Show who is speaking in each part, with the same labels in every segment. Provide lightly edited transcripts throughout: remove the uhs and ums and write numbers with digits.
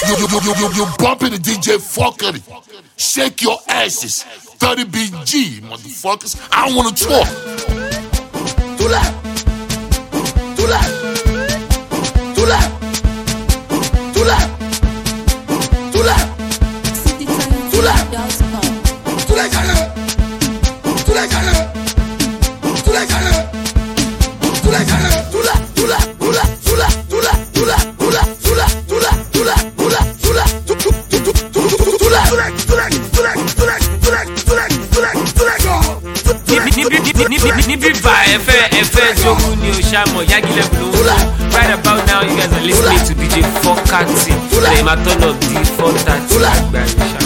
Speaker 1: You bumping the DJ fuckery. Shake your asses. 30 BG, motherfuckers. I don't wanna talk. Tula. Tula. Tula. Tula. Tula. Tula. Tula kana. Tula kana. Tula kana. Tula kana. Tula. Tula. Tula. Tula. Tula. Tula. Tula. Tula. Tula. Tula. Tula. Tula.
Speaker 2: Right about now, you guys are listening to DJ Fokati. Play my turn up D430.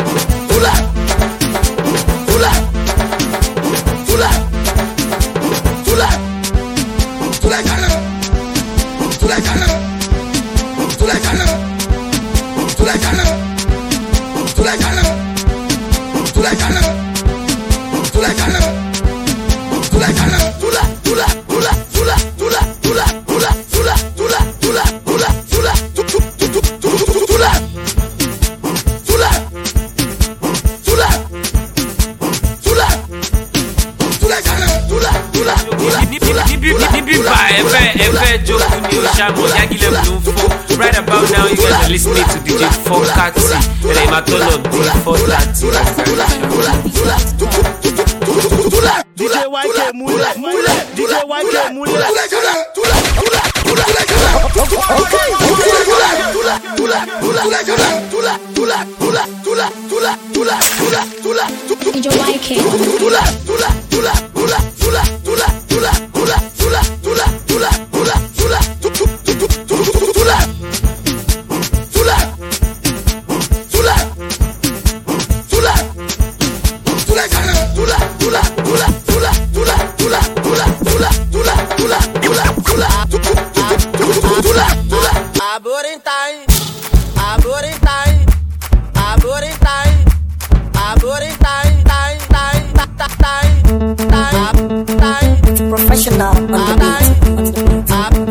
Speaker 2: Right about now, you guys are listening to DJ Fokati. Play my turn up D430.
Speaker 3: DJ YK Mule, DJ YK Mule.
Speaker 4: DJ YK professional on the beat.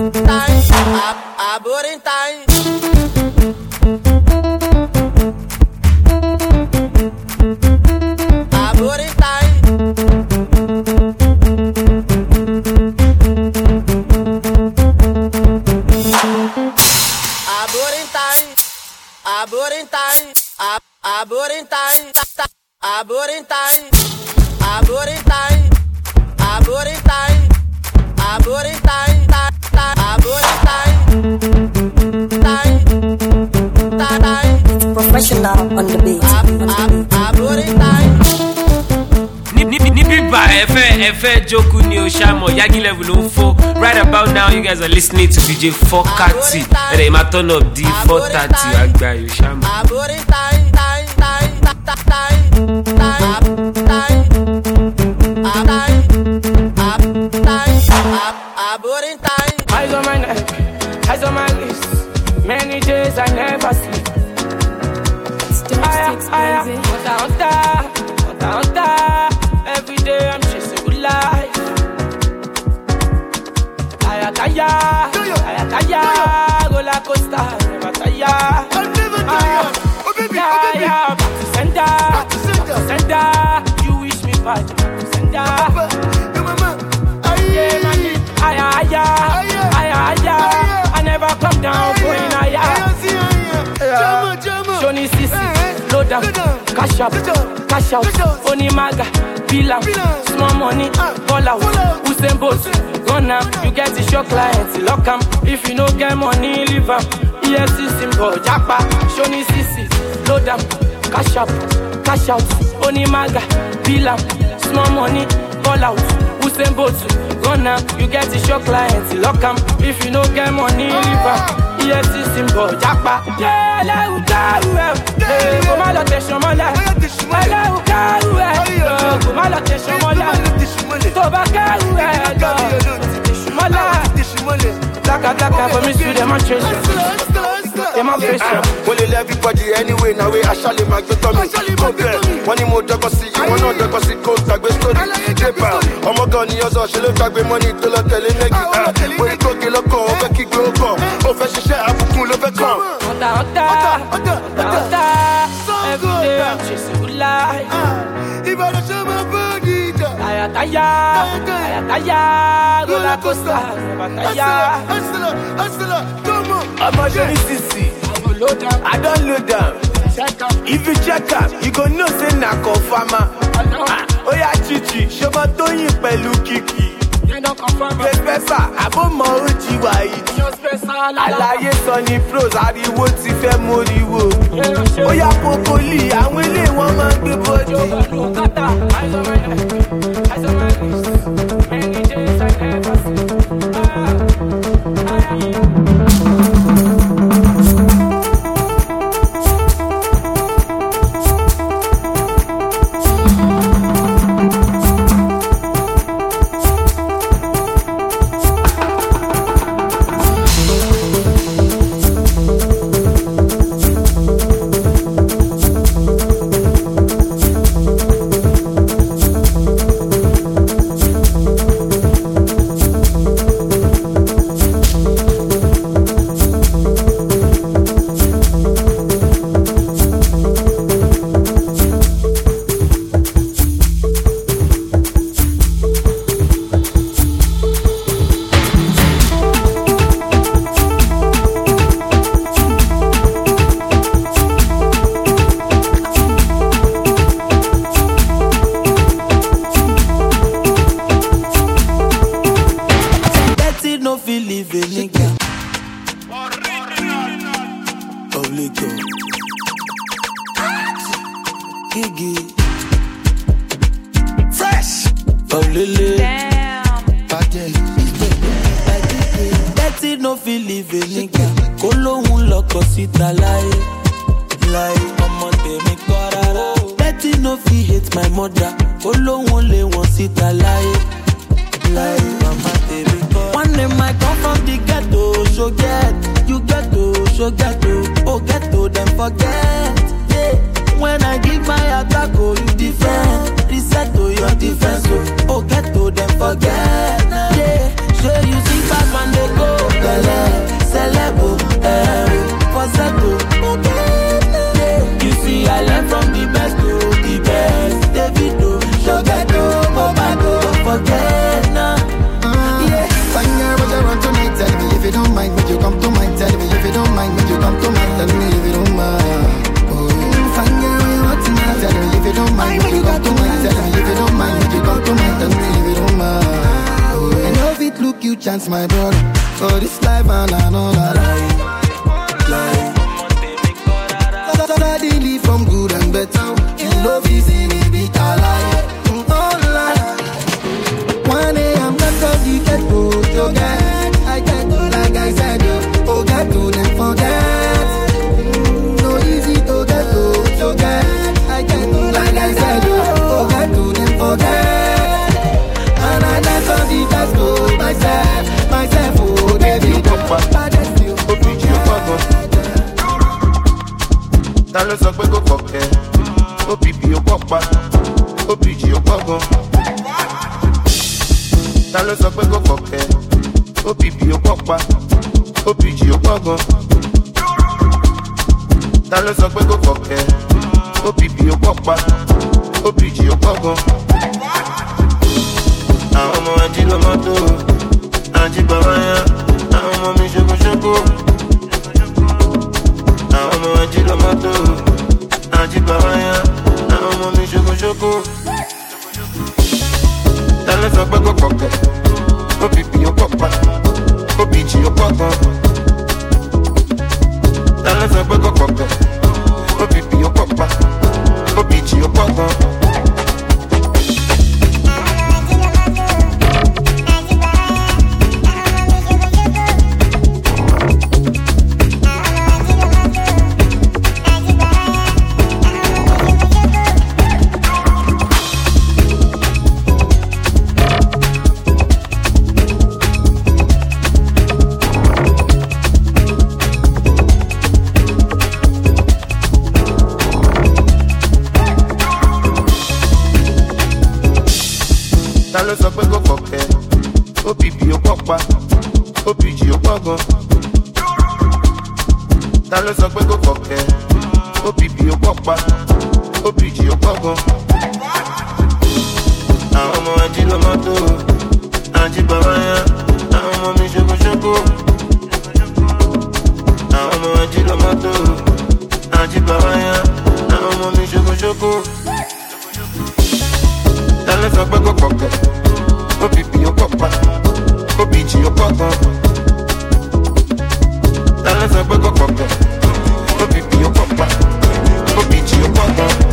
Speaker 4: Professional on the beat.
Speaker 2: Right about now, you guys are listening to DJ Fokati. Play my turn up D430.
Speaker 5: Eyes on my neck, eyes on my wrist. Many days I never sleep. Every day I'm chasing good life. Roller coaster, never tire. Back to sender. You wish me back to sender. I never come down, going higher. Johnny Sisi, load down, cash up, cash out, Onimaga, Bilam, small money, ball out, Usain Bolt, run now, you get the show clients, lock 'em. If you no get money, leave 'em. EFC symbol, Japa, Johnny Sisi, load down, cash up, cash out, Onimaga, Bilam, small money, ball out, Usain Bolt, run now, you get the show clients, lock 'em. If you no get money, leave 'em. EFC symbol, Japa. Yeah, let you go. Hey, come on, let us show my life. Let you go. Come on, let us show my life. Tobacco, my life. Black, for me, sweet demonstration. Demonstration.
Speaker 6: Well, everybody anyway, now we actually make the tummy. One more dog see you, one other dog see cold, tag with story. Oh my god, you also should look back with money to the telling. When you go, get a call, over kick, go, over share, I will pull over come.
Speaker 5: Tire, roller coaster, never tire.
Speaker 6: Hustler, come on.
Speaker 5: I'm a Johnny CC. I don't load them. If you check up, you go know say na confirmer. Oh yeah, Chichi, show my Tony pẹ̀lú Kiki. Pẹ́pẹ́sà, àbọ̀mọ̀ ojú wa yìí. Àlàyé sọ ní pros, ariwo ti fẹ́ móríwó. Ó yá Popoli, àwọn ilé wọn máa ń gbé bọ́dì.
Speaker 6: My brother, for this life and I know that suddenly from good and better, you love is in a bit alive. One day I'm not gonna get to get. I get to like I said, oh get to them forget. No easy to get to get. I get to like I said, oh get to them forget. And I let all the best go myself. Oh baby, ta ló sọ pé kò kọ̀kẹ́ OPP ó pọ̀pá OPG ó pọ̀gàn. Ta ló sọ pé kò kọ̀kẹ́ OPP ó pọ̀pá OPG ó pọ̀gàn. Ta ló sọ pé kò kọ̀kẹ́ OPP ó pọ̀pá OPG ó pọ̀gàn. Àwọn ọmọ ẹjí ló mọ́tò àjí bàbá yá àwọn ọmọ mi ṣokòṣokò. Àwọn ọmọ ẹjí ló mọ́tò àjí bàbá yá àwọn ọmọ mi ṣokòṣokò. Ta ló sọ pé kò kọ̀kẹ́ OPP ó pọ̀pá OPG ó pọ̀gàn. Ta ló sọ pé kò kọ̀kẹ́ OPP ó pọ̀pá OPG ó pọ̀gàn. Ta ló sọ pé kò kọ̀kẹ́ OPP ó pọ̀pá OPG ó pọ̀gàn. Ta ló sọ pé kò kọ̀kẹ́ OPP ó pọ̀pá OPG ó pọ̀gàn. Àwọn ọmọ ẹjí ló mọ́tò
Speaker 7: Aji Bawaya, I'm on me shoko. I'm on Aji Lomato, Aji Bawaya, I'm on me shoko. Dale sa peko poko, ko pipi yo papa, ko bichi yo papa. Dale sa peko poko, ko pipi yo papa, ko bichi yo papa.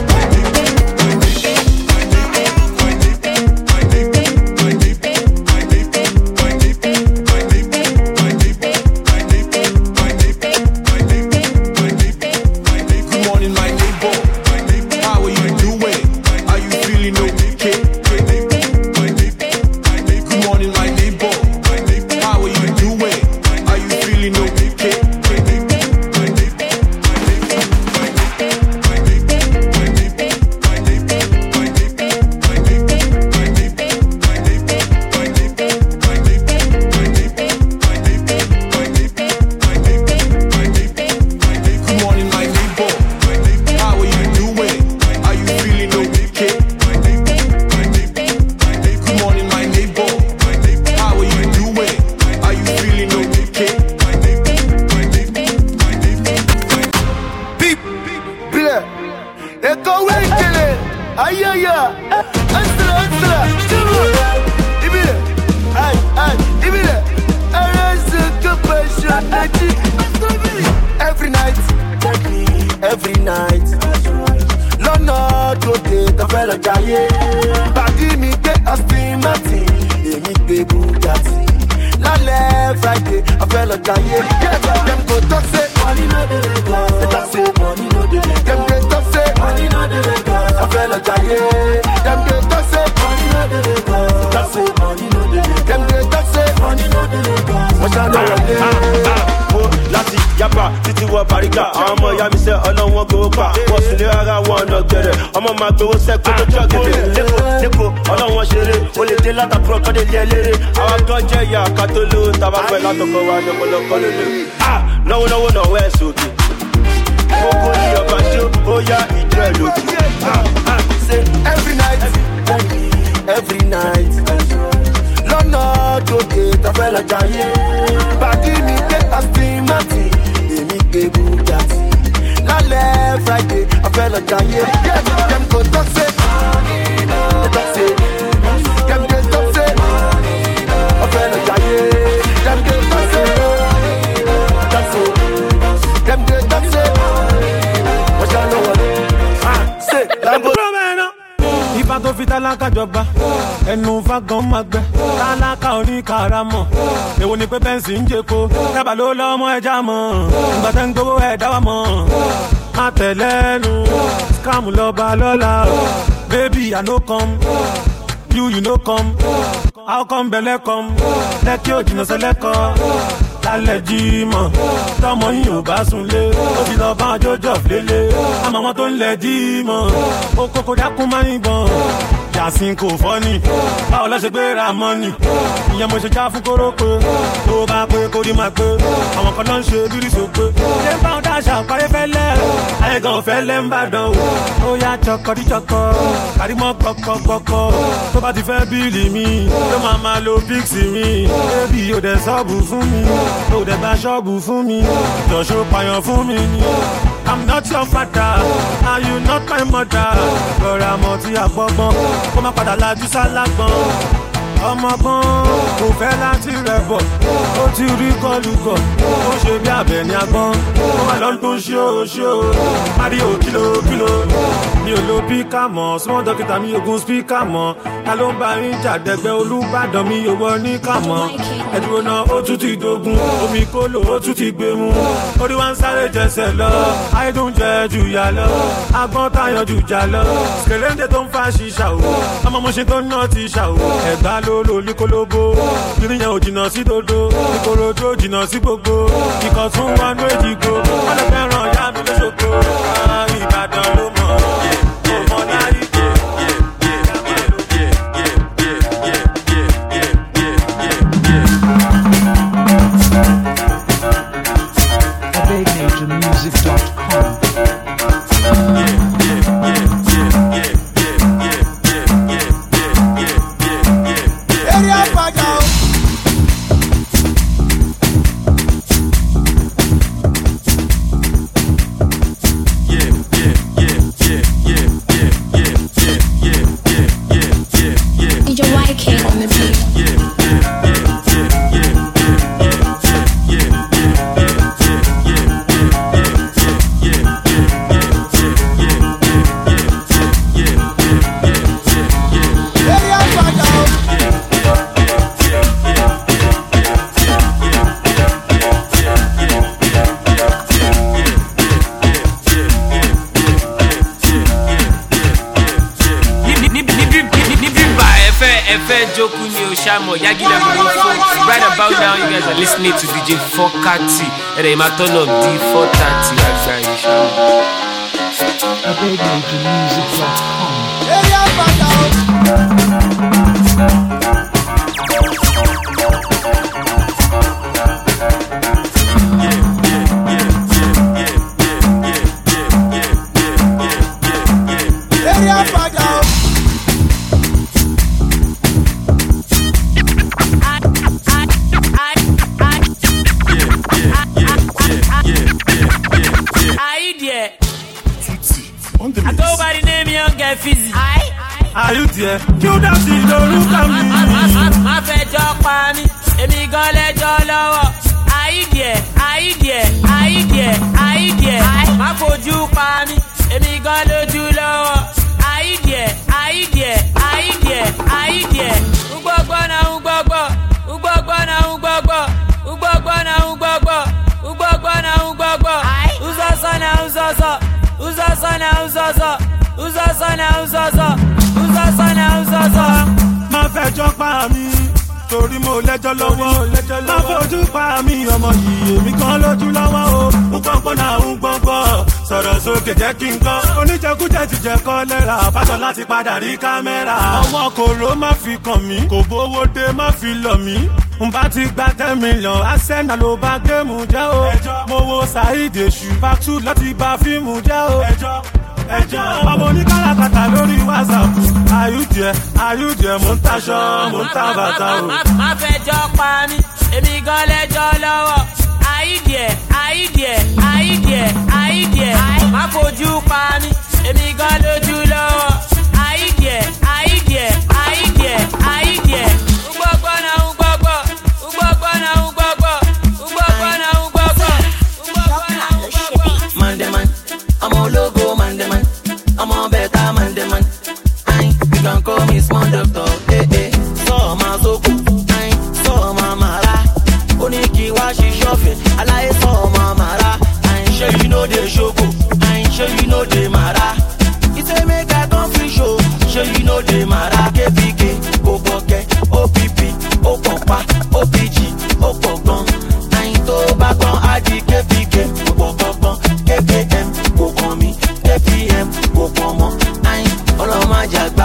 Speaker 3: Ẹnu fagan máa gbẹ, tálákà orí karamọ̀. Èwo ni pé bẹ́ǹsì ń jẹ́ko, dábàá ló lọ́mọ ẹja mọ̀. Ìgbà tẹ́ ń gbowó ẹ̀ dáwà mọ̀. Má tẹ̀lẹ́nu, scam lọ́ba lọ́la. Baby, I no come, you no come. How come bẹ̀lẹ̀ come? Lẹ́kí òjìnà sẹ́lẹ̀kọ́. Lálẹ́ jí mọ̀, tọmọ yìí ò bá sunlé. Ó ti lọ bá ọjọ́jọ́ lélẹ̀. Àmọ́ wọn tó ń lẹ̀ jí mọ̀. Ó kókó dákún máa ń yìnbọn. Yasin kò fọ́nì, báwo lọ ṣe gbé ra mọ́nì? Ìyẹn mo ṣe já fún kórópè, tó bá pé kó rí máa pé. Àwọn kan náà ń ṣe lírí sópé. Ṣé báwọn dáṣà parí fẹ́lẹ́? Ayé gan fẹ́lẹ́ ń bàdàn o. Ó yá chọkọdíchọkọ, kàrímọ́ gbọ̀kọ̀gbọ̀kọ̀. Tó bá ti fẹ́ bíìlì mi, ló máa lo píksì mi. Bébì ò dẹ̀ sọ́ọ̀bù fún mi, ò dẹ̀ gba ṣọ́ọ̀bù fún mi. Jọ̀ṣọ́ pààyàn fún mi ni. I'm not your father, and you not my mother. Rọra mọ̀ tí a gbọ́gbọ́n, kó má padà lajú sálágbọ́n. Ọmọgbọ́n kò fẹ́ láti rẹ̀ bọ̀, ó ti rí kọlùkọ̀, ó ṣe bí abẹ ní agbọ́n. Ó wà lọ́dún ṣóṣó, Mario kìlókìló. Mi ò lo píkà mọ́, small dókítà mi ogun spíkà mọ́. Ta ló ń bá yín jàdẹ́gbẹ́ Olúbàdàn mi ò wọ ní kàmọ́. Ẹ̀dúró náà ó tún ti dogun, omi kólò ó tún ti gbé mu. Orí wa ń sáré jẹsẹ̀ lọ, àìdùn jẹ jù yà lọ. Agbọ́n táyàn jù jà lọ, kèléńdé tó ń fa ṣìṣà o. Ọmọ mo ṣe tó ń ná ti ṣà o. Ẹ̀gbá ló lí kólóbó, kiri yẹn ò jìnnà sí dodo. Ìkòròdú ò jìnnà sí gbogbo, ikọ̀ tún wọnú èjìgbò. Wọ́n lè fẹ́ràn ìyá mi lóṣogbo, Ìbàdàn ló mọ̀. Ọmọ náà rí
Speaker 8: BigNatureMusic.com. Area Faja.
Speaker 2: Shamo, Yagi Level folks. Right about now, you guys are listening to DJ Fokati. And they might turn up D430. Agbaye Shamo.
Speaker 3: Are you there? You don't see the look at me.
Speaker 5: Má fẹ́ jọ pa mí, èmi gan lẹ́jọ́ lọ́wọ́. Are you there? Are you there? Are you there? Are you there? Má fojú pa mí, èmi gan lójú lọ́wọ́. Are you there? Are you there? Are you there? Are you there? Ugbogbo na ugbogbo, ugbogbo na ugbogbo, ugbogbo na ugbogbo, ugbogbo na ugbogbo. Uzoso na uzoso, uzoso na uzoso, uzoso na uzoso.
Speaker 3: Má fẹjọ́ pa mí torí mo lẹ́jọ́ lọ́wọ́. Má fojú pa mí ọmọ yìí èmi kan lójú lọ́wọ́ o. Ugbọ́ngbọ́n náà ń gbọ́ngbọ́ sọ̀rọ̀ sókè jẹ́ kí n gbọ́. Oníjẹkújẹ ti jẹ kọ́ lẹ́ra fásọ láti padà rí kámẹ́rà. Ọmọ kòró má fi kàn mí kò bówó dé má fi lọ̀ mí. N bá ti gba 10 million Arsenal ló bá géèmù jẹ́ o. Mo wo Saheed Èṣù Pactu láti bá fíìmù jẹ́ o. Ọmọ oníkàràkàtà lórí WhatsApp. Ayúdìẹ mò ń taṣọ mò ń ta bàtà o.
Speaker 5: Má fẹjọ́ pa mí, èmi gan lẹ́jọ́ lọ́wọ́. Ayúdìẹ, ayúdìẹ, ayúdìẹ, ayúdìẹ. Má fojú pa mí, èmi gan lójú lọ́wọ́. Ayúdìẹ, ayúdìẹ, ayúdìẹ, ayúdìẹ. Ugbogbo na ugbogbo, ugbogbo na ugbogbo, ugbogbo na ugbogbo, ugbogbo na ugbogbo.
Speaker 9: Mandeman, I'm all logo Mandeman, I'm all better Mandeman. You can call me small doctor, so my soko, so my mara. Oniki washi shopping, I like so my mara. I'm sure you know the shoko, I'm sure you know the mara. It's a make a country show, sure you know the mara. KPK, Oboke, OPP, Okopa, OPG, Okokon. I'm to back on AD KPK, Okokon, KPM, Okomi, KPM, Okomo. I'm all of my jagba.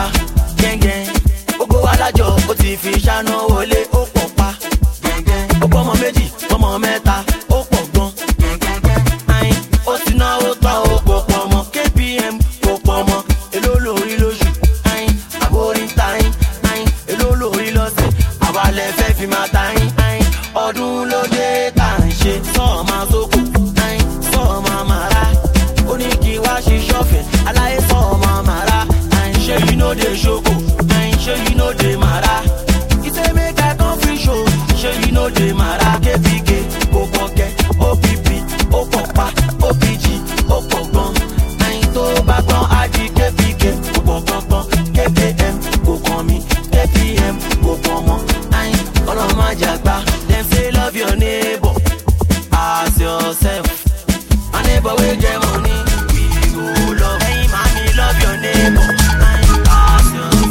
Speaker 9: Ogo alájọ ó ti fi ṣáná wọlé ó pọ̀ pa. Ó pọ̀ ọmọ méjì ọmọ mẹ́ta ó pọ̀ gan. Ayin ó ti náwó tán ó pọ̀ pọ̀ mọ́. KPM kò pọ̀ mọ́. Èló lórí lóṣù. Ayin àbórí ń ta yín. Ayin èló lórí lọ́sẹ̀. Àwa lẹ fẹ́ fi máa ta yín. Ayin ọdún ló dé tá à ń ṣe. Sọ́ọ̀ máa sóko. Ayin sọ́ọ̀ máa màrá. Ó ní kí wá ṣe ṣọ́ọ̀fẹ̀. Aláyé sọ́ọ̀ máa màrá. Ayin ṣé you know the ṣoko. Sure you know the mara. It's a make a country show. Sure you know the mara. KPK, Oboke, OPP, Okopa, OPG, Okogon. Nine to back on AD KPK, Okogon, KPM, Okomi, KPM, Okomo. Nine all of my jagba. Them say love your neighbor as yourself. My neighbor will get money. We go love. Hey, mommy, love your neighbor. Nine as yourself.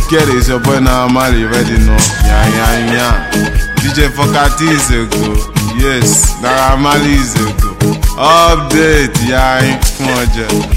Speaker 10: get it, it's your boy now, Mali, ready now. Yeah. DJ Fokati is a go. Yes, Naira Marley is a go. Update, yeah, come on, Jeff.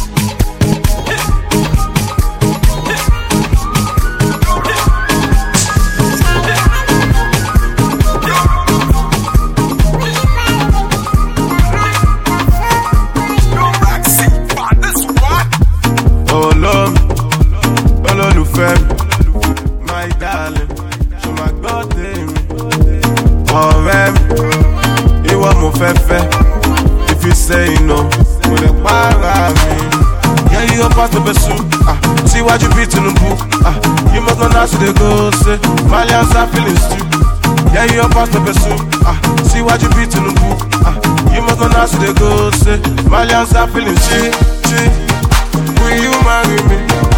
Speaker 11: My darling, show my God ọ̀rẹ́ mi, ìwọ mo fẹ́ fẹ́. If you say no, mo lè para mi. Yeah, you up past the pursuit. Síwájú bí Tinubu. You must know how to dey go say Malians are feeling stupid. Yeah, you up past the pursuit. Síwájú bí Tinubu. You must know how to dey go say Malians are feeling stupid. Will you marry me?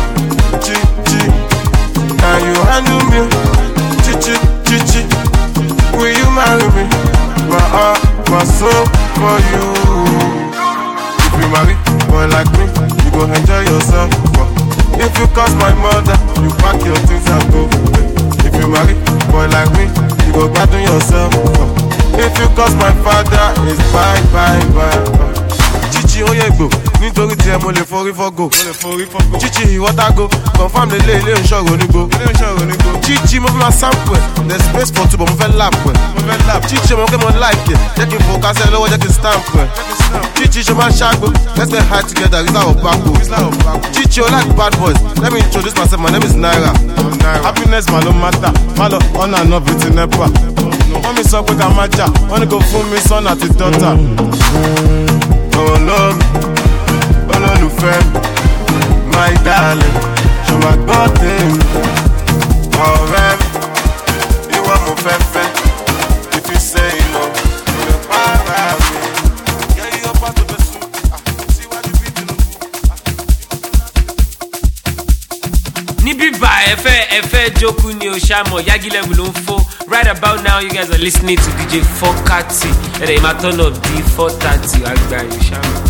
Speaker 11: Can you handle me? Chichi. Will you marry me? My heart, my soul for you. If you marry boy like me, you go enjoy yourself. If you cost my mother, you pack your things and go. If you marry boy like me, you go pardon yourself. If you cost my father, it's bye. Chichi oyegbo, nítorí tí ẹ mo lè forí fọ́gò. Chichi ìwọ́tàgò, confirm lè lé ilé ìṣòro onígbò. Chichi mo fi máa sample ẹ̀, there's space for two but mo fẹ́ lap ẹ̀. Chichi mo kẹ́ mo like ẹ̀, jẹ́ kí n fò kásẹ̀ lọ́wọ́ jẹ́ kí n stamp ẹ̀. Chichi ṣe máa ṣàgbó, let's get high together, it's our backbo. Chichi o like bad boys, let me introduce myself, my name is Naira. Happiness ma ló matter, má lọ on and off with nepa. Wọ́n mi sọ pé ká má jà, wọ́n ní kò fún mi son àti daughter. Olólùfẹ́ my darling, ṣo ma gbọ́ tèmi. Ọ̀rẹ́ mi, ìwọ mo fẹ́ fẹ́. If you say no, mo lè para mi. Yeah, you up part of the soup. Síwájú bí Tinubu.
Speaker 2: Níbí bá ẹ̀fẹ́ jókòó ni o ṣàmọ̀ Yagi level ló ń fọ́. Right about now you guys are listening to DJ Fokati. Ẹ̀rẹ̀ ìmá turn up di 4:30 àgbáyé ṣàmọ̀.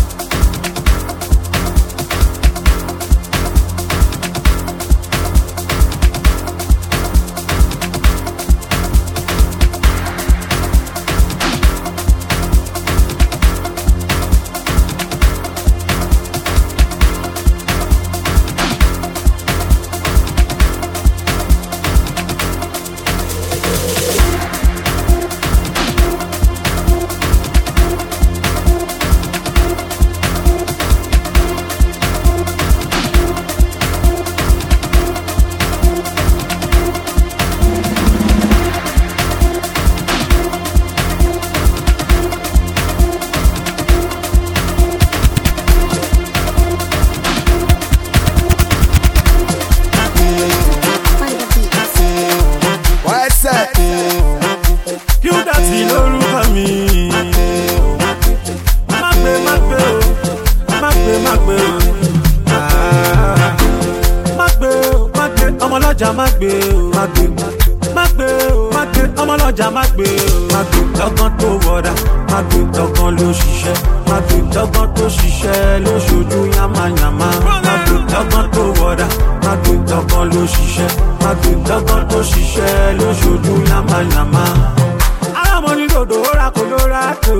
Speaker 3: ọmọlọ́jà má gbé dọ́gbọ́n tó wọ̀dà má gbé dọ́gbọ́n ló ṣiṣẹ́ má gbé dọ́gbọ́n tó ṣiṣẹ́ ló ṣojú yamayama má gbé dọ́gbọ́n tó wọ̀dà má gbé dọ́gbọ́n ló ṣiṣẹ́ má gbé dọ́gbọ́n tó ṣiṣẹ́ ló ṣojú yamayama. alámọ̀ ní dòdò ó ra Colorado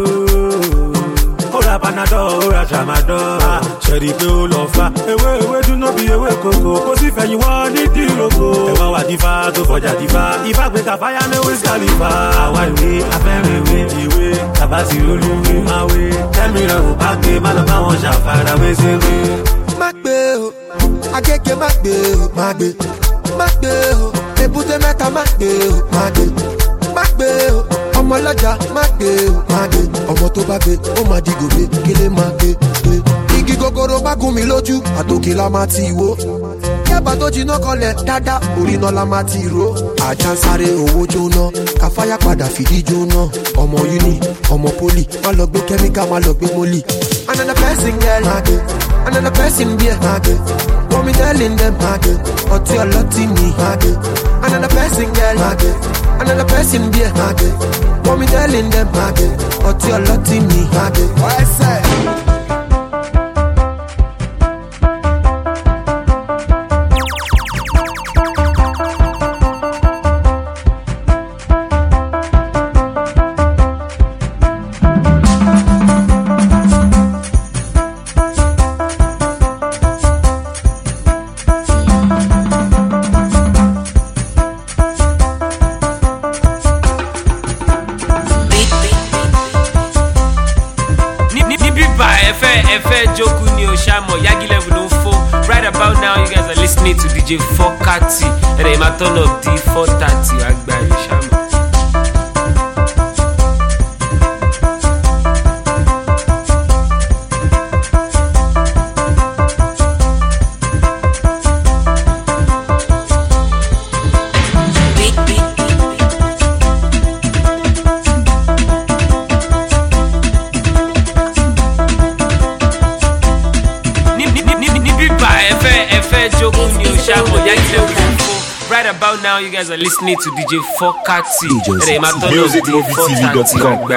Speaker 3: ó ra Panadol ó ra Tramadol ṣẹ̀rí pé ó lọ fa ewé dúná bí ewé kòkó kó sì fẹ̀yìn wọ́n ní dìrókò ẹ̀wọ̀n wà dífá tó fọjà dífá ifá gbé kàfáyà ní Wiz Khalifa àwa ìwé afẹ́rìn ìwé tàbá sí olúwe máwé tẹ́mi rẹ̀ ò bá gbé má lọ bá wọn ṣàfarawé ṣeré.
Speaker 6: má gbé o agége má gbé o má gbé o èbúté mẹ́ta má gbé o má gbé o ọmọlọ́jà má gbé o ọmọ tó bá gbé ó má di gòbé kílé má gbé igi gogoro bá gún mi lójú àtòkè la má ti wó yàbá tó jiná kọlẹ̀ dáadáa orí náà la má ti ró ajá ń sáré owó jóná káfáyà padà fìdí jóná ọmọ uni ọmọ poli má lọ gbé kẹ́míkà má lọ gbé mólì. Another person girl má gbé another person beer má gbé wọ́n mi telling them má gbé ọtí ọlọ́tí mi má gbé another person girl má gbé another person beer má gbé wọ́n mi telling them má gbé ọtí ọlọ́tí mi má gbé.
Speaker 2: Efe Joku ni Oshamo, Yagi Level on 4. Right about now, you guys are listening to DJ Fokati. And they might turn up D430. Agba Oshamo. Right about now, you guys are listening to DJ Fokati.
Speaker 12: MusicMovieTV.com.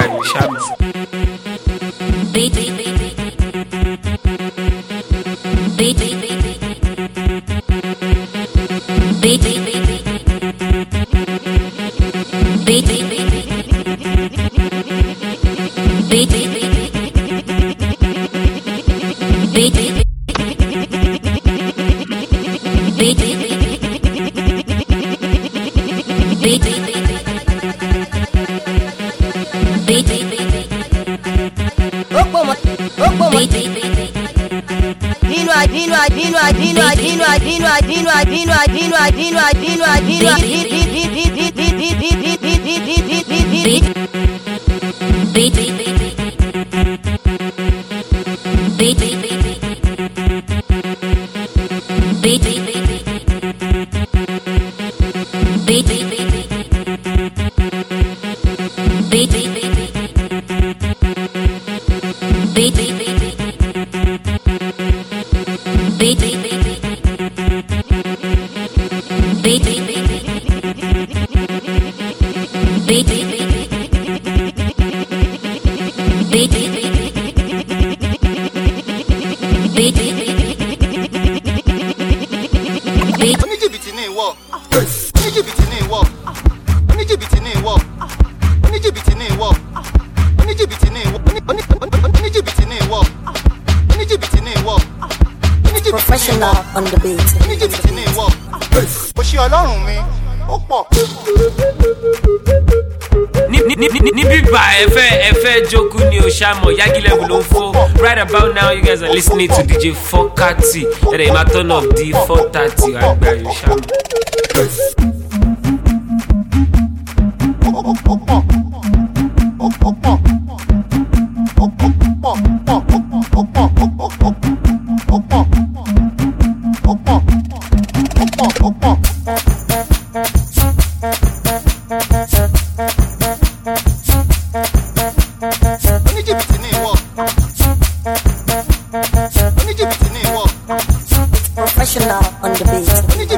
Speaker 4: Professional on the beat.
Speaker 2: Efe Joku ni Oshamo, Yagi Level on 4. Right about now, you guys are listening to DJ Fokati. And they might turn up D430. Agba Oshamo.
Speaker 4: Professional on the beat.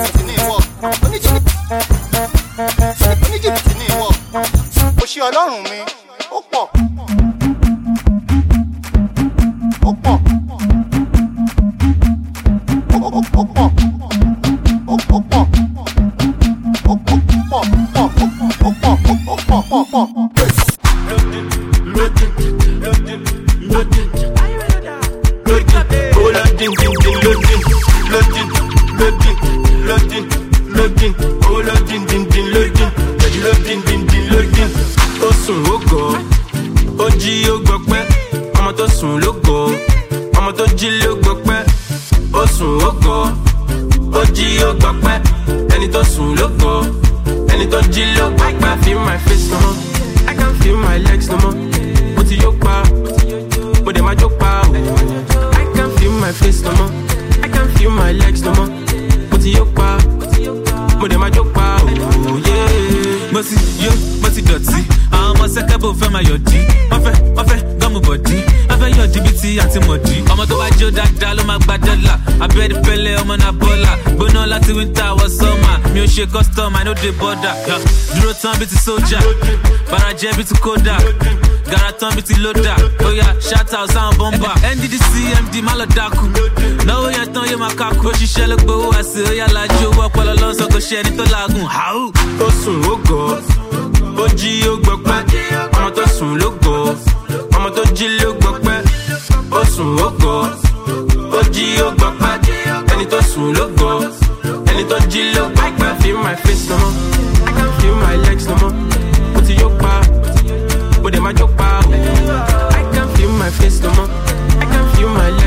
Speaker 13: Custom, I know the border. Duro turn be to soldier, Baraje be to Koda, Garaton be to Loda. Oh yeah, shout out sound bomber. NDDC, MD Maladaku. No way I turn you makaku. She shall look bo I say ya la jo walk all along so go share it to lagoon. How? Osun ogo, Oji ogbokpe. I'ma to sun logo, I'ma to jill ogbokpe. Osun ogo, Oji ogbokpe. Any to sun logo. And it don't jill up, I can't feel my face no more. I can't feel my legs no more. Put it your power, but they might your power. I can't feel my face no more. I can't feel my legs.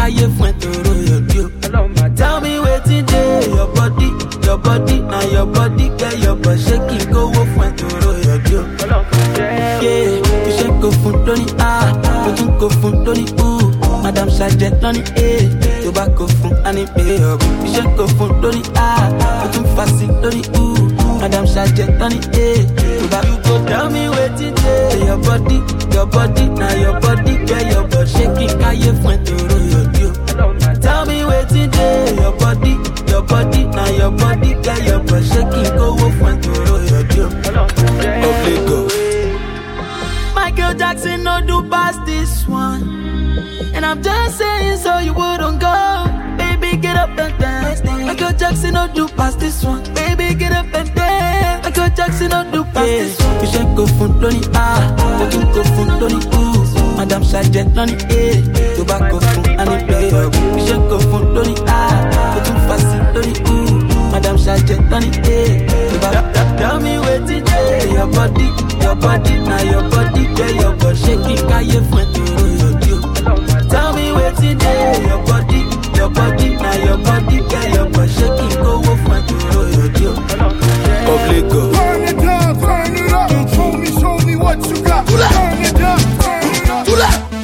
Speaker 9: káyé fún ẹ tòrò yọ̀dí o. Tell me wetin dey your body, now your body get your body shaking kówó fún ẹ tòrò yọ̀dí o. Yeah, you shake go fún lóní A, o tún go fún lóní U. Madam Sajet lóní A, tó bá go fún ani pay up. You shake go fún lóní A, o tún fasi lóní U. Madam Sajet lóní A, tó bá you go tell me wetin dey your body, now your body get your body shaking káyé fún ẹ tòrò yọ̀dí o. Tell me wetin dey your body, now your body get your body shaking kówó fún ẹ tòrò yọ̀dí o. Obligo. Michael Jackson no do past this one, and I'm just saying so you wouldn't go. Baby, get up and dance. Michael Jackson no do past this one. Baby, get up and dance. Michael Jackson no do past this one. You should go fun loni A, you go fun loni U. Madam Sajet loni A, tobacco fun ani play up. You should go fun loni A, you fast loni U. Madam Sajet loni A, tell me wetin dey your body, now your body get your body shaking kaye fun toro yodi o. Tell me wetin dey your body, now your body get your body shaking go fun toro yodi o. Obligo.
Speaker 1: Turn it down, turn it up. Show me what you got. Turn it down, turn it up.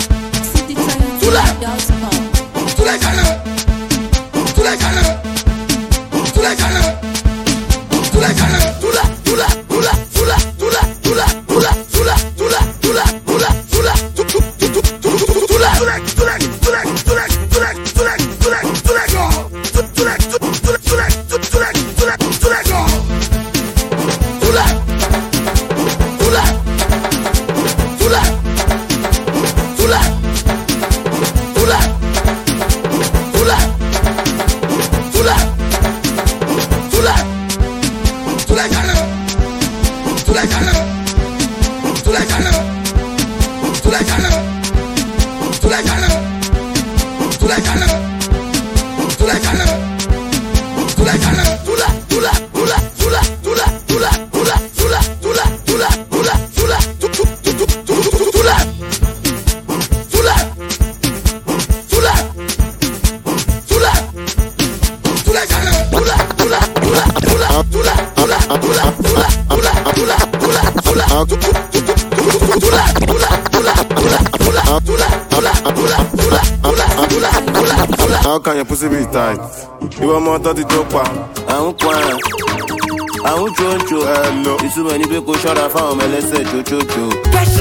Speaker 11: How can your pussy be tight? You want more 30 dopa?
Speaker 9: I'm crying. I'm chocho.
Speaker 11: Hello.
Speaker 9: It's too many people shut up for me. Let's say chocho.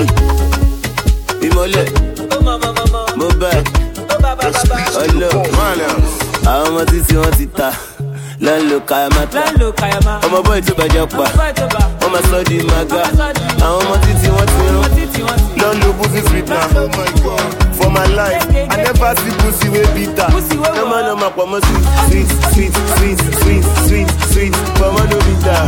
Speaker 9: Imole. Mobile. Hello.
Speaker 11: Malians.
Speaker 9: I'm a titi on tita. Lalo kayamata. I'm a boy to Bajapa. I'm a study maga. I'm a titi on tita.
Speaker 11: Lalo pussy sweet now. Oh my God. For my life, I never see pussy way bitter. No man no ma pomo sweet. Pomo no bitter.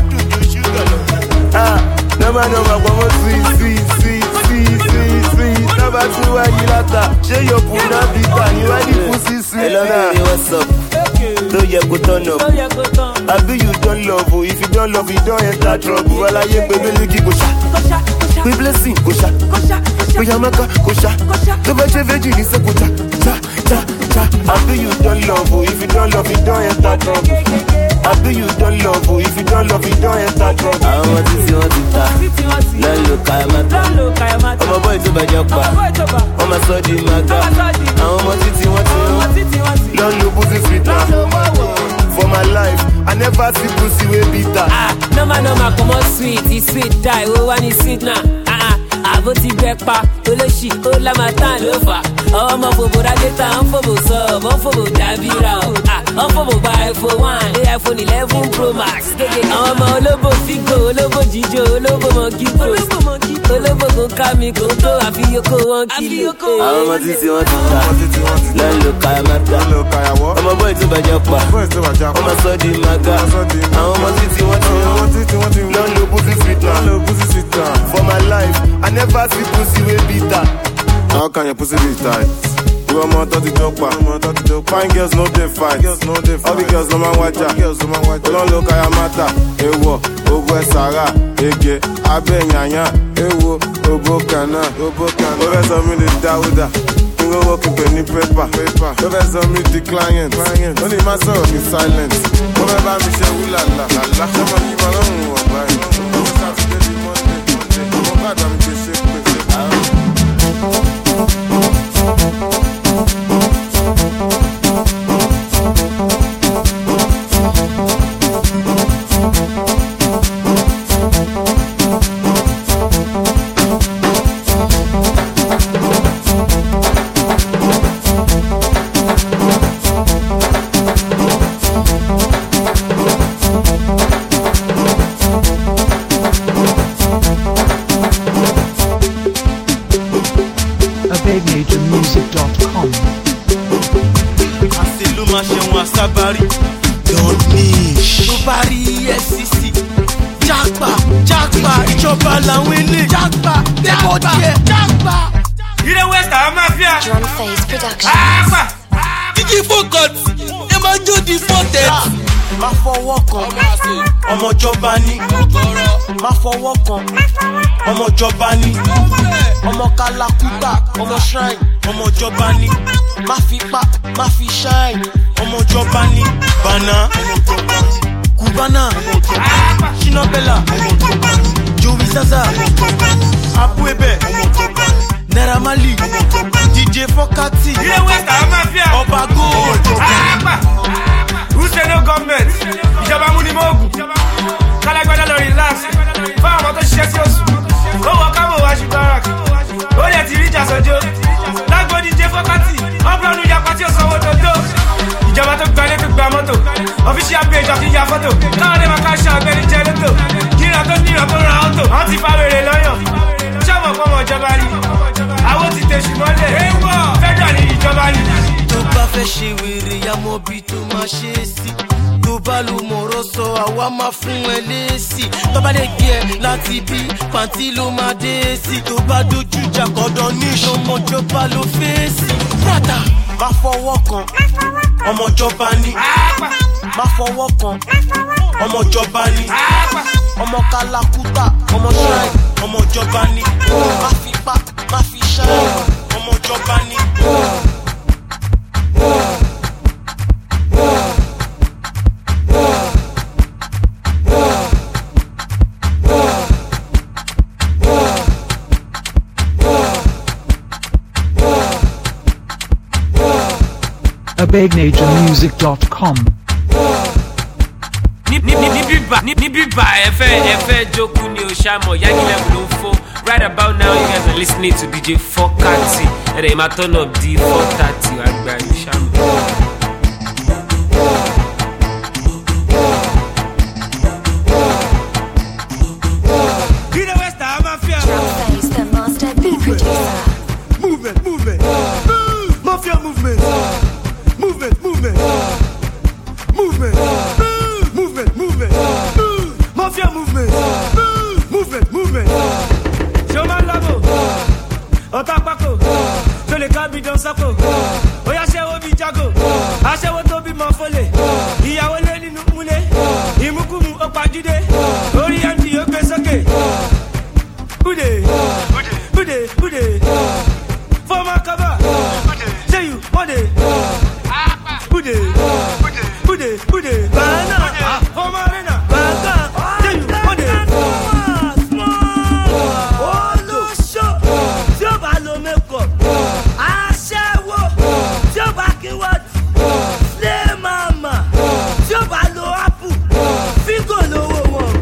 Speaker 11: No man no ma pomo sweet. Never see why you later. Share your puna bitter. You are the pussy sweet.
Speaker 9: Hello, baby, what's up? No, you go turn up. I be you don't love. If you don't love, you don't enter trouble. Well, I ain't baby, look you go shot. We blessing, go shot. We yamaka, go shot. To be a virgin, it's a go cha. I be you don't love. If you don't love, you don't enter trouble. I be you don't love. If you don't love, you don't enter trouble. I want to see what it is. Lalo kayamata. I'm a boy to Bajapa. I'm a study maga. I'm a titi want.
Speaker 11: Lalo pussy sweet now. For my life, I never see pussy way bitter.
Speaker 2: No man, come on sweet, it's sweet die. We want it sweet now. Avo ti bepa, oloshi, ola matan lofa. Ọmọ fòbò dageta, ọ̀nfòbò sub, ọ̀nfòbò dabira o. Ọ̀nfòbò gba iPhone 1, iPhone 11 Pro Max. Ọmọ olóbò figo, olóbò jíjó, olóbò monkey post. Olóbò kò ká mi kò tó àfiyókò 1 kilo.
Speaker 9: Àwọn ọmọ títí wọn ti ta, lẹ́nu kayamata. Ọmọ bọ́ọ̀ tó bàjẹ́ pa, ọmọ sọ di maga. Àwọn ọmọ títí wọn ti
Speaker 11: Lalo pussy sweet now. For my life, I never see pussy way bitter. How can your pussy be tight? You want more 30 dopa. Fine girls no they fight. All the girls no man watch out. Don't look at your matter. Ewo, Obo Sara, Ege, Abe Nyanya, Ewo, Obo Kana. Ove so me the Dauda. rówó kíkẹ́ ní pépà. Tó fẹ́ sọ mí di client. Ó ní má sọ̀rọ̀ ní silent. Ó fẹ́ bá mi ṣe wúlàlà. Ṣọmọ yìí máa lọ́rùn wọ̀ báyìí. Ó fi sátidé di Monday. Ọmọ gbàdá mi ti ṣe pé.
Speaker 8: BigMajorMusic.com.
Speaker 12: Àṣìlú máa ṣe wọn àṣàbárí. Don't miss. Tó bá rí EFCC. Jágbà, ìjọba làwọn ilé. Jágbà,
Speaker 2: Ilé West àwọn Mafia.
Speaker 4: Drum Face Productions.
Speaker 12: Jíjí focus, ẹ máa jó di fọ́tẹ̀. Má fọwọ́ kan, ọmọjọba ní. Má fọwọ́ kan, ọmọjọba ní. Ọmọ Kalakuta, ọmọ Shrine, ọmọjọba ní. Má fi pa, má fi shine, ọmọjọba ní. Bana, Cubana, Shina Bella, Joey Zaza, Abuebe, Naira Marley, DJ Fokati,
Speaker 2: Ilé West àwọn Mafia.
Speaker 12: Ọba Gold.
Speaker 2: Who say no government? Ìjọba múnimóògùn. Kálágbádá lọ relax. Fáwọn ọmọ tó ṣiṣẹ́ sí oṣù. Ó wọ kámò wá sí barak. Ó lè ti rí ìjà sọ́jọ́. Lágbo DJ Fokati. Ọ̀pọ̀lọpọ̀ yapa tí ó sanwó tó tó. Ìjọba tó gba ilé tó gba mọ́tò. Official page of ìyá fọ́tò. Káwọn dé máa ká ṣe àgbẹ̀ni jẹ lótò. Kíra tó níra tó ra ọ́tò. Wọ́n ti fa wèrè lọ́yàn. Ṣọ́mọ̀ pọ̀ mọ̀ ìjọba ni. Àwọn ti tẹ̀sù mọ́lẹ̀. Fẹ́dà ni ìjọba ni.
Speaker 12: Tó bá fẹ́ ṣe wèrè ya mọ bí tó máa ṣe é sí. Tó bá lu mọ̀rọ̀ sọ àwa máa fún ẹ lésì. Tó bá lè gbé ẹ láti bí pàǹtí ló máa dé sí. Tó bá dojú ìjà kọ̀dọ̀ ní ìṣọmọjọba ló fèsì. Rátà má fọwọ́ kan, ọmọjọba ní. Má fọwọ́ kan, ọmọjọba ní. Ọmọ Kalakuta, ọmọ Shrine, ọmọjọba ní. Má fi pa, má fi shine, ọmọjọba ní.
Speaker 8: BigMajorMusic.com.
Speaker 2: Ní bíbá ẹ̀fẹ́ jókòó ni o ṣàmọ̀ Yagilem ló ń fọ́. Right about now you guys are listening to DJ Fokati. Ẹ̀rẹ̀ ìmá turn up di 4:30 àgbà yìí ṣàmọ̀. Ilé West àwọn Mafia.
Speaker 4: Drum Face, the master beat producer.
Speaker 12: Movement. Mafia movement. Movement. Mafia movement. Movement.
Speaker 2: Showman Labo. Otapako. To le kabi don sako. Oya ṣẹ́wó bí jago. Aṣẹ́wó tó bí mọ́ fọ́lẹ̀. Ìyàwó lé nínú múlẹ̀. Ìmúkúmu ó pàjúdé. Orí MD ó gbé sókè. Ude. Former cover. Say you Ude. Banana. Former arena. Banana. Say you Ude.
Speaker 12: Olóṣó tí ó bá lo makeup. Aṣẹ́wó tí ó bá kí wọ́ọ̀tì. Slay mama tí ó bá lo apple. Fígò lówó wọn.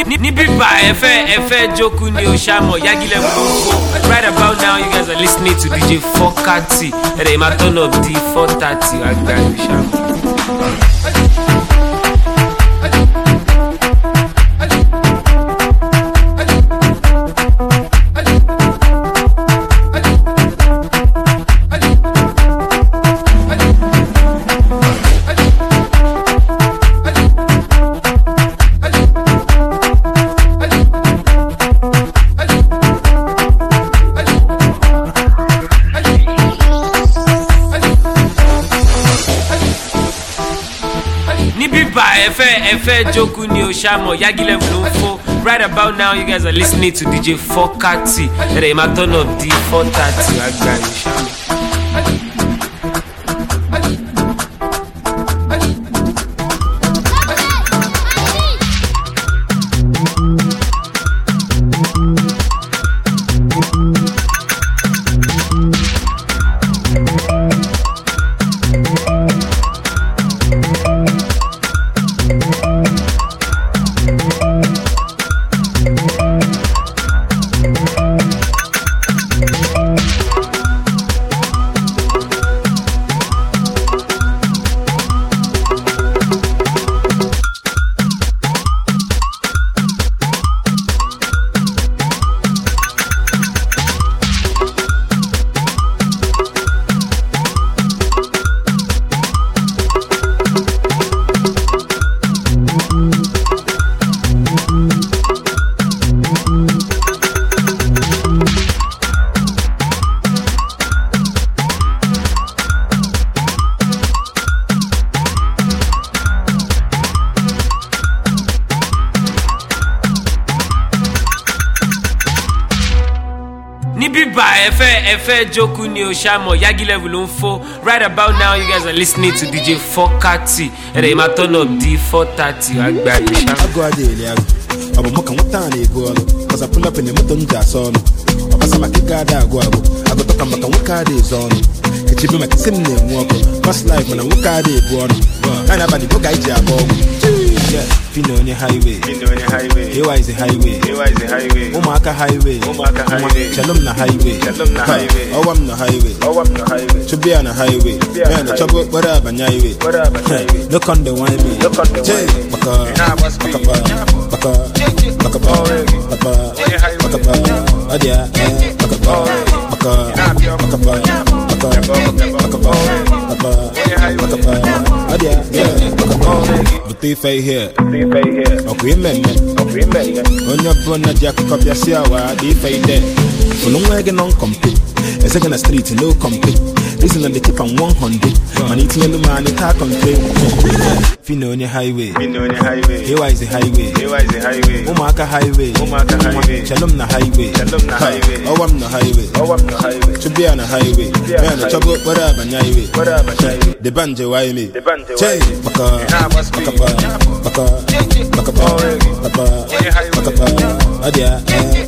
Speaker 2: Níbí bá ẹ fẹ́ jókòó ni o ṣàmọ̀ Yagi Level ló ń fò. Right about now you guys are listening to DJ Fokati. Ẹ̀rẹ̀ máa turn up di 4:30 àgbà o ṣàmọ̀. Ẹ fẹ́ jókòó ni o ṣàmọ̀ Yagi Level ló ń fò. Right about now you guys are listening to DJ Fokati. Ẹ̀rẹ̀ máa turn up di 4:30 àgbà o ṣàmọ̀. Ẹ fẹ́ jókòó ni o ṣàmọ̀ Yagi Level ló ń fò. Right about now you guys are listening to DJ Fokati. Ẹ̀rẹ̀ máa turn up di 4:30 àgbà o ṣàmọ̀.
Speaker 14: Ago ade ile ago. Abo mo kan wata na ego alo. Cause I pull up in the motor nja so no. Papa sama ke gada ago ago. Ago to kan maka waka de zo no. Echibi maka sim ne mu oko. Fast life na waka de ego no. Ana ba ni go gaiji ago. Yeah, Fino on the highway. Here is the highway. Omaka highway. Shalom na highway. Owam na highway. To be on a highway. Man, the trouble, whatever, highway. Look on the wine me. Jay, Baka, Adia, Butifay here. Okay, man. On your brother, Jack Copia Siawa, Defay there. For long wagon on compete. A second a street, no compete. Listen on the tip on 100. Man eating the man, it can't complain. Fino on your highway. Here is the highway. Omaka highway. Shalom na highway. Owam na highway. To be on a highway. Man, the trouble, whatever, highway. The banjo, why me? Chay, Adia,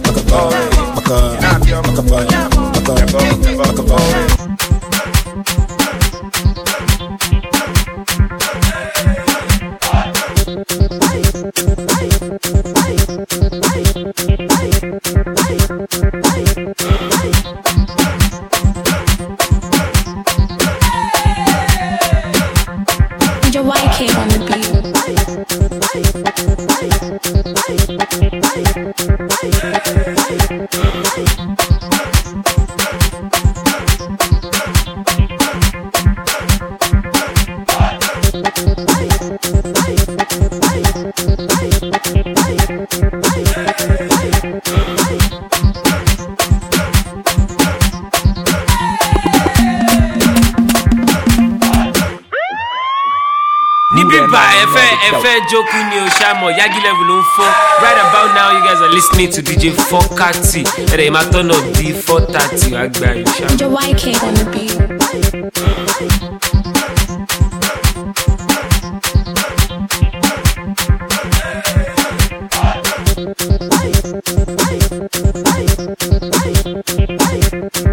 Speaker 4: Your white cake on the beat.
Speaker 2: Ẹ fẹ́ jókòó ni o ṣàmọ̀ Yagi Level ló ń fò. Right about now you guys are listening to DJ Fokati. Ẹ̀rẹ̀ máa turn up di 4:30 àgbà o ṣàmọ̀.
Speaker 4: Your white cake on the beat.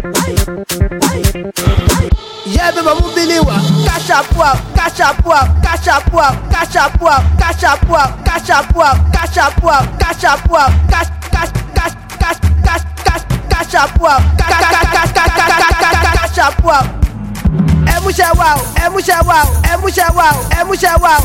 Speaker 15: Yeah, baby, I'm moving. Cash up, cash up, cash up, cash up, cash up, cash up, cash up, cash up, cash up. Emusha wow, emusha wow, emusha wow, emusha wow,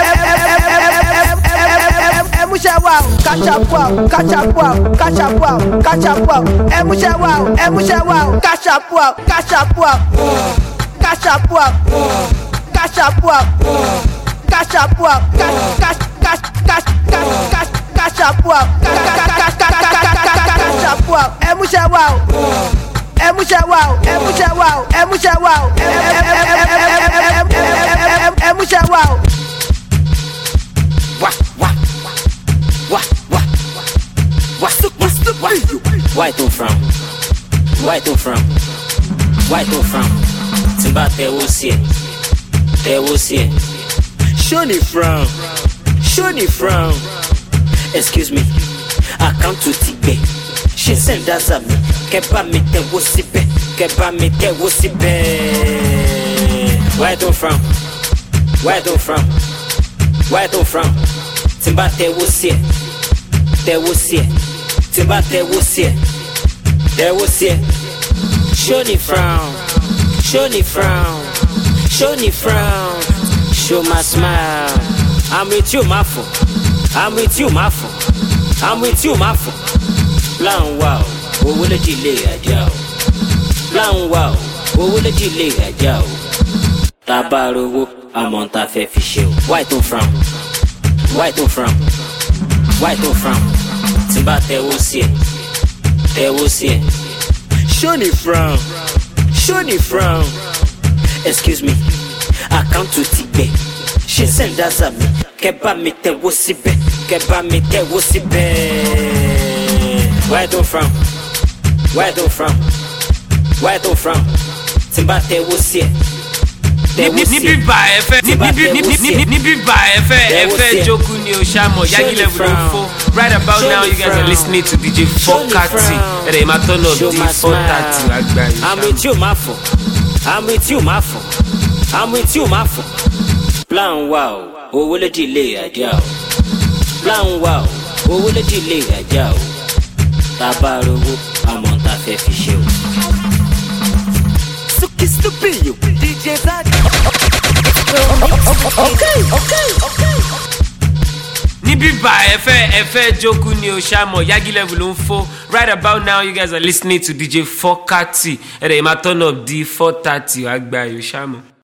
Speaker 15: emusha wow, catch up wow, catch up wow, catch up wow, catch up wow, emusha wow, catch up wow, catch up wow, catch up wow, catch up wow, catch up wow, catch up wow, catch up wow, emusha wow. Emusha wow, emusha wow, emusha wow, emusha wow.
Speaker 16: Why to from? Why to from? Why to from? Timba te will see. Shoni from. Excuse me, I come to Tibet. She send us a me. Keba me te wosibe. Where to from? Timba te wosie. Timba te wosie. Shoni frown. Show my smile. I'm with you, my fool. Plan wow. Wo will it delay a jow? Plan wow, wo will it delay a jow? Tabaru, I'm on Tafe Fish. Why to from? Timba te will see. Shoni frown. Excuse me, I come to Tibet. She send us a me. Keba me te wosibe. Where to from? Timba te wosie.
Speaker 2: Nibi ba efe joku ni Oshamo Yagi level info. Right about now you guys are listening to DJ Fokati. And they might turn up D430.
Speaker 16: I'm with you, my phone. Plan wow, wo will it delay a jow? Plan wow, wo will it delay a jow? Tabaru, I'm on Tafe Fish.
Speaker 17: Suki stupid you, DJ Zach. Okay.
Speaker 2: Nibi ba efe joku ni Oshamo Yagi level info. Right about now you guys are listening to DJ Fokati. And they might turn up D430. Oshamo.